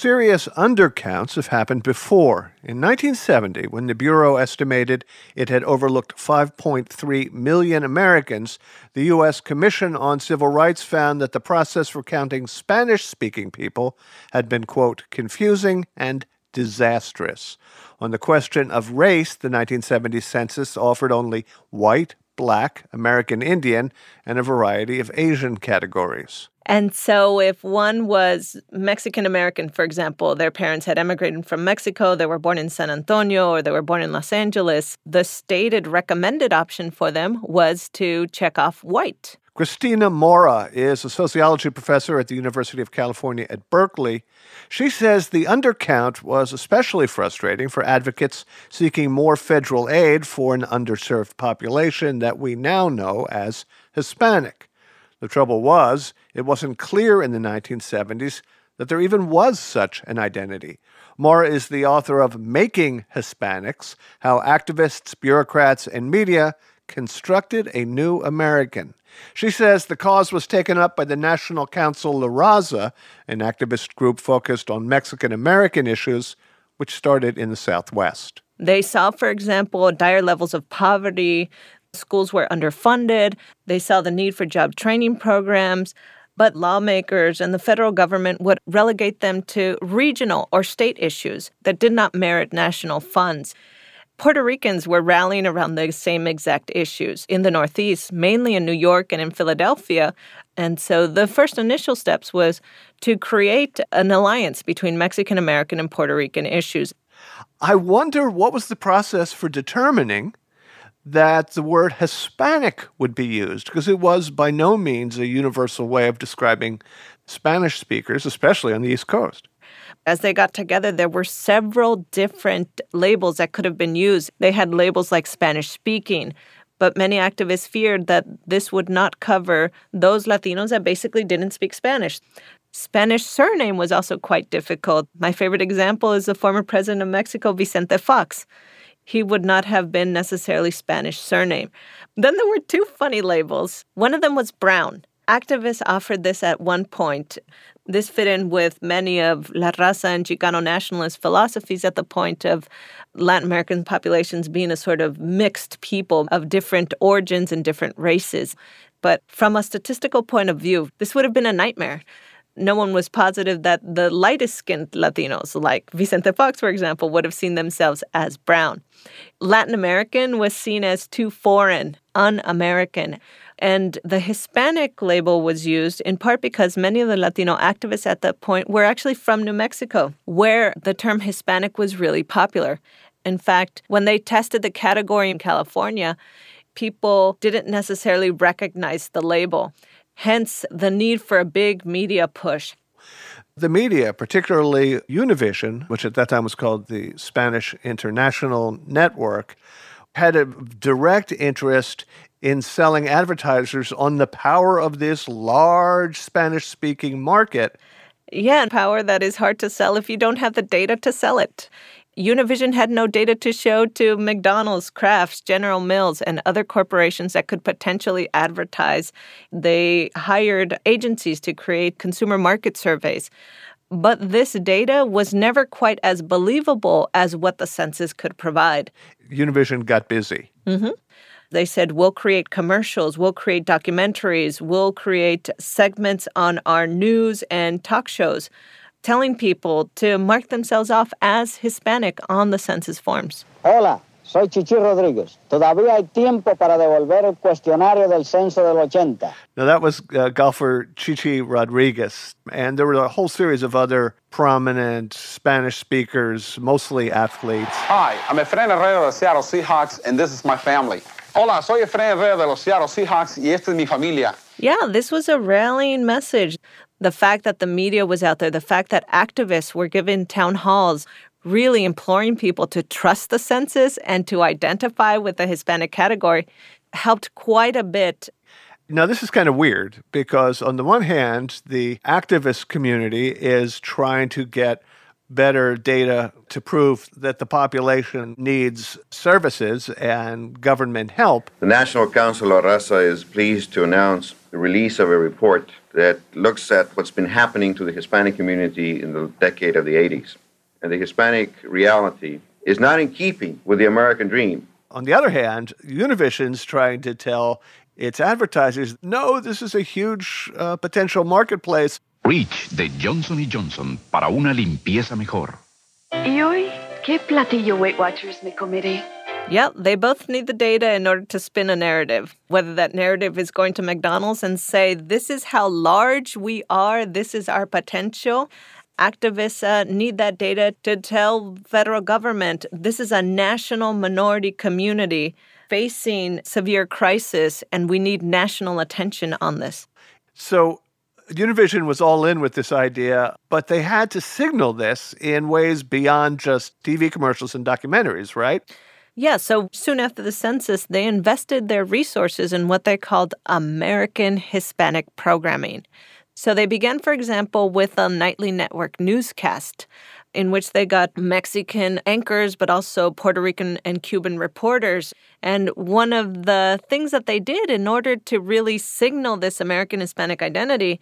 serious undercounts have happened before. In 1970, when the Bureau estimated it had overlooked 5.3 million Americans, the U.S. Commission on Civil Rights found that the process for counting Spanish-speaking people had been, quote, confusing and disastrous. On the question of race, the 1970 census offered only white, Black, American Indian, and a variety of Asian categories. And so if one was Mexican-American, for example, their parents had emigrated from Mexico, they were born in San Antonio, or they were born in Los Angeles, the stated recommended option for them was to check off white. Cristina Mora is a sociology professor at the University of California at Berkeley. She says the undercount was especially frustrating for advocates seeking more federal aid for an underserved population that we now know as Hispanic. The trouble was, it wasn't clear in the 1970s that there even was such an identity. Mora is the author of Making Hispanics: How Activists, Bureaucrats, and Media Constructed a New American. She says the cause was taken up by the National Council La Raza, an activist group focused on Mexican-American issues, which started in the Southwest. They saw, for example, dire levels of poverty. Schools were underfunded. They saw the need for job training programs. But lawmakers and the federal government would relegate them to regional or state issues that did not merit national funds. Puerto Ricans were rallying around the same exact issues in the Northeast, mainly in New York and in Philadelphia. And so the first initial steps was to create an alliance between Mexican-American and Puerto Rican issues. I wonder what was the process for determining that the word Hispanic would be used, because it was by no means a universal way of describing Spanish speakers, especially on the East Coast. As they got together, there were several different labels that could have been used. They had labels like Spanish-speaking, but many activists feared that this would not cover those Latinos that basically didn't speak Spanish. Spanish surname was also quite difficult. My favorite example is the former president of Mexico, Vicente Fox. He would not have been necessarily Spanish surname. Then there were two funny labels. One of them was brown. Activists offered this at one point. This fit in with many of La Raza and Chicano nationalist philosophies at the point of Latin American populations being a sort of mixed people of different origins and different races. But from a statistical point of view, this would have been a nightmare. No one was positive that the lightest-skinned Latinos, like Vicente Fox, for example, would have seen themselves as brown. Latin American was seen as too foreign, un-American. And the Hispanic label was used in part because many of the Latino activists at that point were actually from New Mexico, where the term Hispanic was really popular. In fact, when they tested the category in California, people didn't necessarily recognize the label. Hence, the need for a big media push. The media, particularly Univision, which at that time was called the Spanish International Network, had a direct interest in selling advertisers on the power of this large Spanish-speaking market. Yeah, power that is hard to sell if you don't have the data to sell it. Univision had no data to show to McDonald's, Kraft's, General Mills, and other corporations that could potentially advertise. They hired agencies to create consumer market surveys. But this data was never quite as believable as what the census could provide. Univision got busy. Mm-hmm. They said, we'll create commercials, we'll create documentaries, we'll create segments on our news and talk shows, telling people to mark themselves off as Hispanic on the census forms. Hola, soy Chichi Rodríguez. Todavía hay tiempo para devolver el cuestionario del censo del 80. Now, that was golfer Chichi Rodriguez. And there were a whole series of other prominent Spanish speakers, mostly athletes. Hi, I'm Efrain Herrera of the Seattle Seahawks, and this is my family. Hola, soy Efrain Herrera de los Seattle Seahawks, y esta es mi familia. Yeah, this was a rallying message. The fact that the media was out there, the fact that activists were given town halls really imploring people to trust the census and to identify with the Hispanic category helped quite a bit. Now, this is kind of weird because on the one hand, the activist community is trying to get better data to prove that the population needs services and government help. The National Council of Raza is pleased to announce the release of a report that looks at what's been happening to the Hispanic community in the decade of the 80s. And the Hispanic reality is not in keeping with the American dream. On the other hand, Univision's trying to tell its advertisers, no, this is a huge potential marketplace. Reach de Johnson & Johnson para una limpieza mejor. ¿Y hoy qué platillo Weight Watchers me comeré? Yep, they both need the data in order to spin a narrative. Whether that narrative is going to McDonald's and say, this is how large we are, this is our potential. Activists need that data to tell federal government, this is a national minority community facing severe crisis, and we need national attention on this. So Univision was all in with this idea, but they had to signal this in ways beyond just TV commercials and documentaries, right? Yeah, so soon after the census, they invested their resources in what they called American Hispanic programming. So they began, for example, with a nightly network newscast in which they got Mexican anchors, but also Puerto Rican and Cuban reporters. And one of the things that they did in order to really signal this American Hispanic identity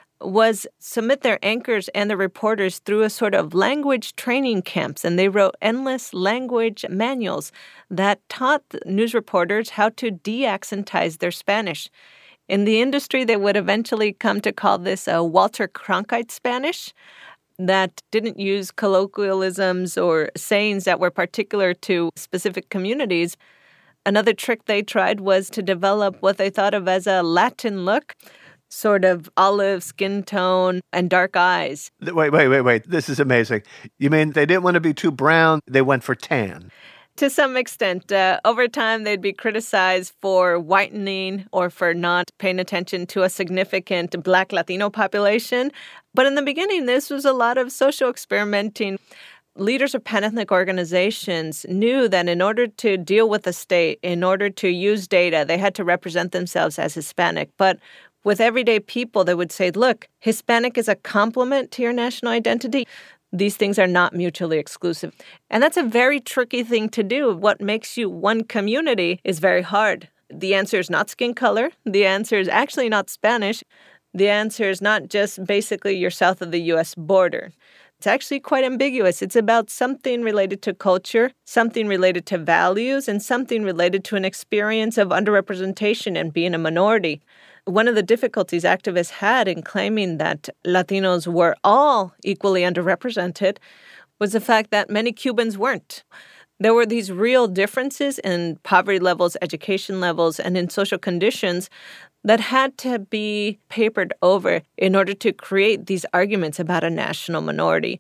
was submit their anchors and the reporters through a sort of language training camps. And they wrote endless language manuals that taught news reporters how to de-accentize their Spanish. In the industry, they would eventually come to call this a Walter Cronkite Spanish that didn't use colloquialisms or sayings that were particular to specific communities. Another trick they tried was to develop what they thought of as a Latin look, sort of olive skin tone and dark eyes. Wait. This is amazing. You mean they didn't want to be too brown, they went for tan? To some extent. Over time, they'd be criticized for whitening or for not paying attention to a significant Black Latino population. But in the beginning, this was a lot of social experimenting. Leaders of pan-ethnic organizations knew that in order to deal with the state, in order to use data, they had to represent themselves as Hispanic. But with everyday people, they would say, look, Hispanic is a complement to your national identity. These things are not mutually exclusive. And that's a very tricky thing to do. What makes you one community is very hard. The answer is not skin color. The answer is actually not Spanish. The answer is not just basically you're south of the U.S. border. It's actually quite ambiguous. It's about something related to culture, something related to values, and something related to an experience of underrepresentation and being a minority. One of the difficulties activists had in claiming that Latinos were all equally underrepresented was the fact that many Cubans weren't. There were these real differences in poverty levels, education levels, and in social conditions that had to be papered over in order to create these arguments about a national minority.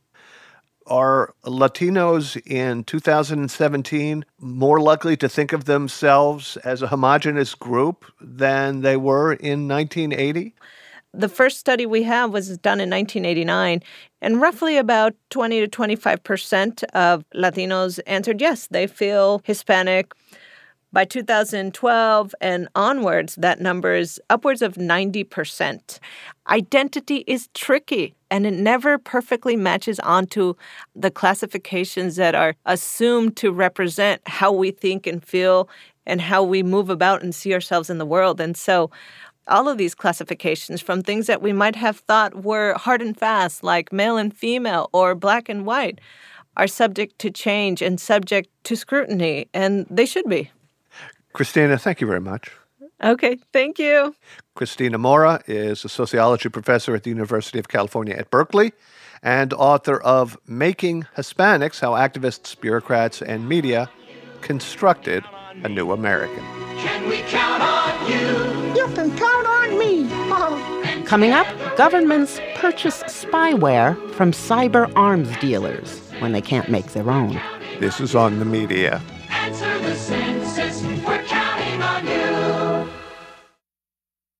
Are Latinos in 2017 more likely to think of themselves as a homogenous group than they were in 1980? The first study we have was done in 1989, and roughly about 20 to 25% of Latinos answered yes, they feel Hispanic. By 2012 and onwards, that number is upwards of 90%. Identity is tricky, and it never perfectly matches onto the classifications that are assumed to represent how we think and feel and how we move about and see ourselves in the world. And so all of these classifications, from things that we might have thought were hard and fast, like male and female or black and white, are subject to change and subject to scrutiny, and they should be. Christina, thank you very much. Okay, thank you. Christina Mora is a sociology professor at the University of California at Berkeley and author of Making Hispanics, How Activists, Bureaucrats, and Media Constructed a New American. Can we count on you? You can count on me. Coming up, governments purchase spyware from cyber arms dealers when they can't make their own. This is On the Media.